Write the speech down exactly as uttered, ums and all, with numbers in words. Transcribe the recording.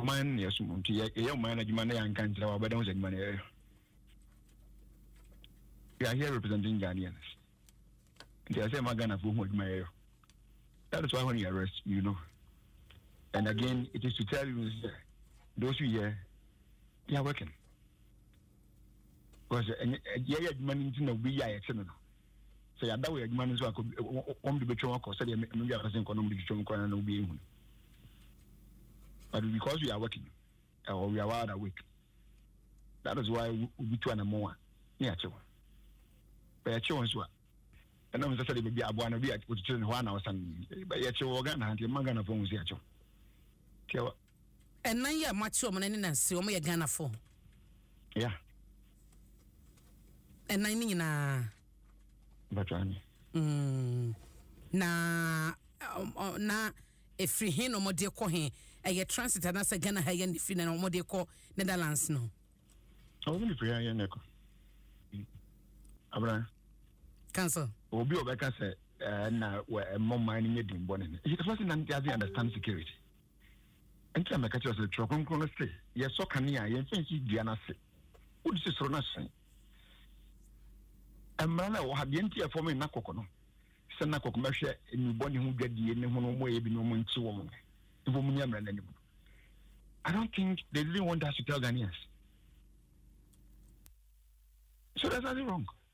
man yes munti ye man adwuma na yan kan tira wa beda ho adwuma na ye. We are here representing Ghanaians. They are saying Magana for whom adwuma. That is why when you arrest, you know. And again, it is to tell you those who here they are working. Because yeah, money to know we are excellent. So that way, money so I could only be shown because maybe I wasn't going to be shown and be. But because we are working or we are wide awake, that is why we be two and more. Yeah, so. But children, and I'm just saying, I want to be at one hour, but yet you're going to have your Magana phones here. And now you're much so many and so me a Ghana for. Yeah. And I mean, na. But um, na, na, a free hin or more dear call him, a transit and as a Ghana high and if you know more dear call Netherlands no. I won't be here, Neko. Abraham. Cancel. Obi Obeka said, na where more mining it in Bonnet. It wasn't until understand security. And I'm a catcher of the Trocon Congress. Yes, so can I, and fancy Diana say. What is this for nothing? And man, I will have the entire for me Nakokono. Send Nako commercial in Bonnie who get the end one way be no more into woman. The woman and anymore. I don't think they really want us to tell Ghanaians. So there's nothing wrong.